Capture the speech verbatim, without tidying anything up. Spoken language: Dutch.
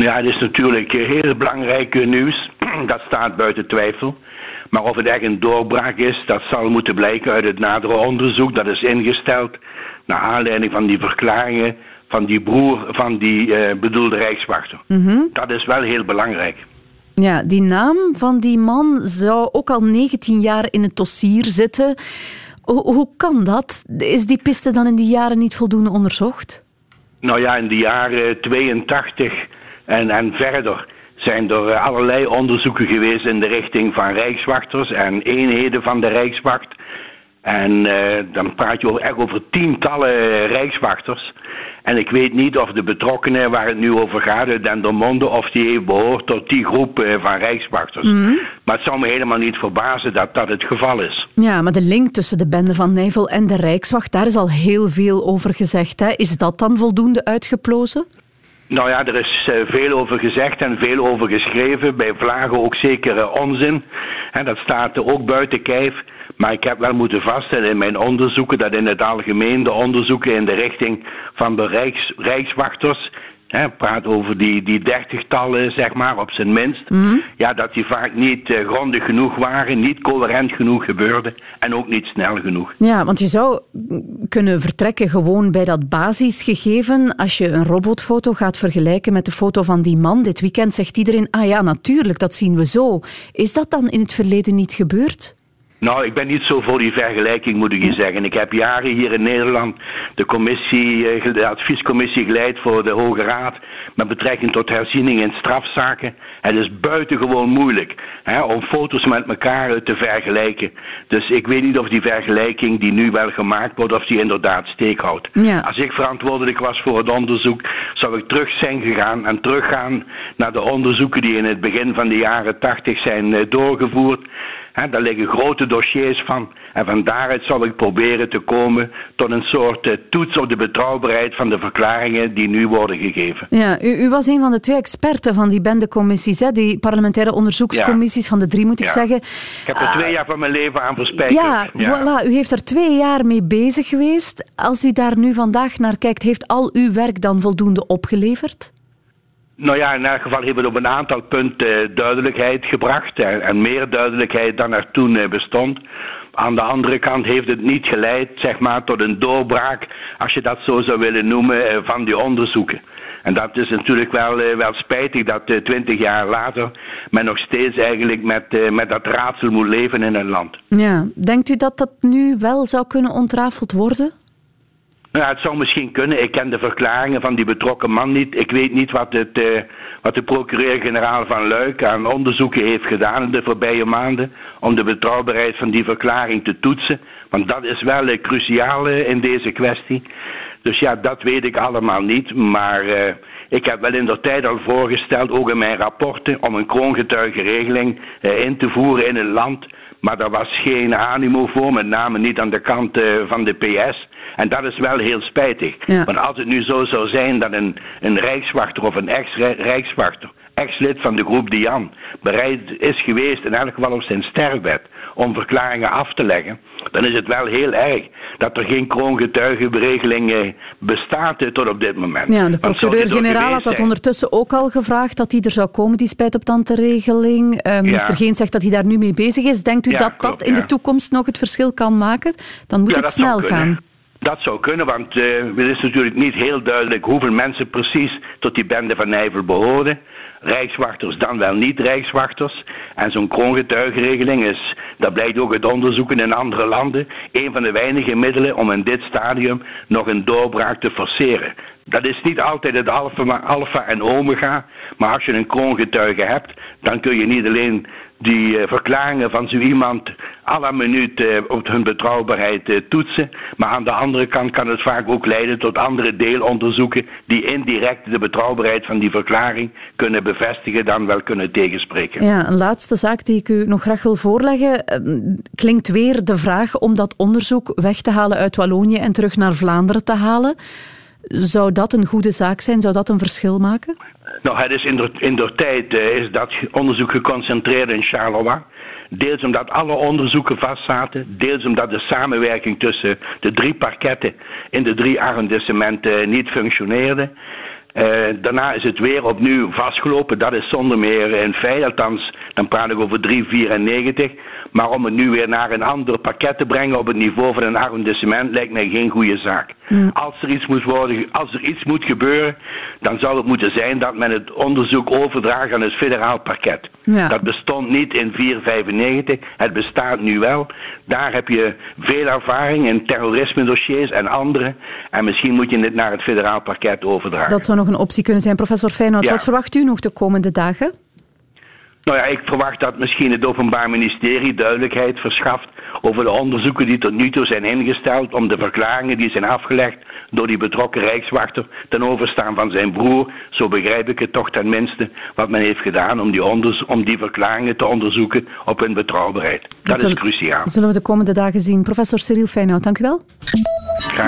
Ja, het is natuurlijk heel belangrijk nieuws. Dat staat buiten twijfel. Maar of het echt een doorbraak is, dat zal moeten blijken uit het nadere onderzoek. Dat is ingesteld naar aanleiding van die verklaringen van die broer van die uh, bedoelde rijkswachter. Mm-hmm. Dat is wel heel belangrijk. Ja, die naam van die man zou ook al negentien jaar in het dossier zitten. Ho- hoe kan dat? Is die piste dan in die jaren niet voldoende onderzocht? Nou ja, in de jaren tweeëntachtig en, en verder zijn er allerlei onderzoeken geweest in de richting van rijkswachters en eenheden van de Rijkswacht. En uh, dan praat je over, echt over tientallen rijkswachters. En ik weet niet of de betrokkenen waar het nu over gaat uit Dendermonde, of die heeft behoort tot die groep uh, van rijkswachters. Mm-hmm. Maar het zou me helemaal niet verbazen dat dat het geval is. Ja, maar de link tussen de bende van Nijvel en de Rijkswacht, daar is al heel veel over gezegd. Hè? Is dat dan voldoende uitgeplozen? Nou ja, er is uh, veel over gezegd en veel over geschreven. Bij vlagen ook zeker uh, onzin. En dat staat er ook buiten kijf. Maar ik heb wel moeten vaststellen in mijn onderzoeken dat in het algemeen de onderzoeken in de richting van de rijks, rijkswachters, hè, praat over die, die dertigtallen, zeg maar, op zijn minst, mm-hmm. ja, dat die vaak niet uh, grondig genoeg waren, niet coherent genoeg gebeurden en ook niet snel genoeg. Ja, want je zou kunnen vertrekken gewoon bij dat basisgegeven. Als je een robotfoto gaat vergelijken met de foto van die man dit weekend, zegt iedereen, ah ja, natuurlijk, dat zien we zo. Is dat dan in het verleden niet gebeurd? Nou, ik ben niet zo voor die vergelijking, moet ik je zeggen. Ik heb jaren hier in Nederland de commissie, de adviescommissie geleid voor de Hoge Raad met betrekking tot herziening in strafzaken. Het is buitengewoon moeilijk hè, om foto's met elkaar te vergelijken. Dus ik weet niet of die vergelijking die nu wel gemaakt wordt, of die inderdaad steek houdt. Ja. Als ik verantwoordelijk was voor het onderzoek, zou ik terug zijn gegaan en teruggaan naar de onderzoeken die in het begin van de jaren tachtig zijn doorgevoerd. He, daar liggen grote dossiers van. En van daaruit zal ik proberen te komen tot een soort uh, toets op de betrouwbaarheid van de verklaringen die nu worden gegeven. Ja, u, u was een van de twee experten van die bendecommissies, hè? Die parlementaire onderzoekscommissies, ja. Van de drie moet ik ja. zeggen. Ik heb er uh, twee jaar van mijn leven aan verspijkerd. Ja, ja. Voilà, u heeft er twee jaar mee bezig geweest. Als u daar nu vandaag naar kijkt, heeft al uw werk dan voldoende opgeleverd? Nou ja, in elk geval hebben we op een aantal punten duidelijkheid gebracht en, en meer duidelijkheid dan er toen bestond. Aan de andere kant heeft het niet geleid, zeg maar, tot een doorbraak, als je dat zo zou willen noemen, van die onderzoeken. En dat is natuurlijk wel, wel spijtig dat twintig jaar later men nog steeds eigenlijk met, met dat raadsel moet leven in een land. Ja, denkt u dat dat nu wel zou kunnen ontrafeld worden? Nou, het zou misschien kunnen. Ik ken de verklaringen van die betrokken man niet. Ik weet niet wat, het, uh, wat de procureur-generaal van Luik aan onderzoeken heeft gedaan in de voorbije maanden om de betrouwbaarheid van die verklaring te toetsen. Want dat is wel uh, cruciaal uh, in deze kwestie. Dus ja, dat weet ik allemaal niet. Maar uh, ik heb wel in de tijd al voorgesteld, ook in mijn rapporten, om een kroongetuigenregeling uh, in te voeren in een land. Maar daar was geen animo voor, met name niet aan de kant uh, van de P S. En dat is wel heel spijtig. Ja. Want als het nu zo zou zijn dat een, een rijkswachter of een ex-rijkswachter, ex-lid van de groep Dian, bereid is geweest, in elk geval op zijn sterfbed, om verklaringen af te leggen, dan is het wel heel erg dat er geen kroongetuigenregeling bestaat tot op dit moment. Ja, de procureur-generaal had dat ondertussen ook al gevraagd, dat die er zou komen, die spijt-op-tante-regeling. Uh, minister ja. Geens zegt dat hij daar nu mee bezig is. Denkt u ja, dat klopt, dat in ja. de toekomst nog het verschil kan maken? Dan moet ja, het snel gaan. Dat zou kunnen, want uh, het is natuurlijk niet heel duidelijk hoeveel mensen precies tot die bende van Nijvel behoorden. Rijkswachters dan wel niet rijkswachters. En zo'n kroongetuigenregeling is, dat blijkt ook uit onderzoeken in andere landen, een van de weinige middelen om in dit stadium nog een doorbraak te forceren. Dat is niet altijd het alfa, alfa en omega, maar als je een kroongetuige hebt, dan kun je niet alleen die uh, verklaringen van zo iemand à la minuut uh, op hun betrouwbaarheid uh, toetsen, maar aan de andere kant kan het vaak ook leiden tot andere deelonderzoeken die indirect de betrouwbaarheid van die verklaring kunnen bevestigen, dan wel kunnen tegenspreken. Ja, een laatste zaak die ik u nog graag wil voorleggen, uh, klinkt weer de vraag om dat onderzoek weg te halen uit Wallonië en terug naar Vlaanderen te halen. Zou dat een goede zaak zijn? Zou dat een verschil maken? Nou, het is in de, in de tijd uh, is dat onderzoek geconcentreerd in Charleroi. Deels omdat alle onderzoeken vastzaten. Deels omdat de samenwerking tussen de drie parketten in de drie arrondissementen niet functioneerde. Uh, daarna is het weer opnieuw vastgelopen. Dat is zonder meer een feit. Althans, dan praat ik over drie vierennegentig. Maar om het nu weer naar een ander pakket te brengen op het niveau van een arrondissement lijkt mij geen goede zaak. Mm. Als er iets moet worden, als er iets moet gebeuren, dan zou het moeten zijn dat men het onderzoek overdraagt aan het federaal parket. Ja. Dat bestond niet in vier vijfennegentig. Het bestaat nu wel. Daar heb je veel ervaring in terrorisme-dossiers en andere. En misschien moet je het naar het federaal parket overdragen. Dat zou nog een optie kunnen zijn. Professor Feyenoord, ja. Wat verwacht u nog de komende dagen? Nou ja, ik verwacht dat misschien het Openbaar Ministerie duidelijkheid verschaft over de onderzoeken die tot nu toe zijn ingesteld om de verklaringen die zijn afgelegd door die betrokken rijkswachter ten overstaan van zijn broer. Zo begrijp ik het toch tenminste wat men heeft gedaan om die, onderzo- om die verklaringen te onderzoeken op hun betrouwbaarheid. Dat, dat is cruciaal. Zullen we de komende dagen zien. Professor Cyril Feyenoord, dank u wel. Graag.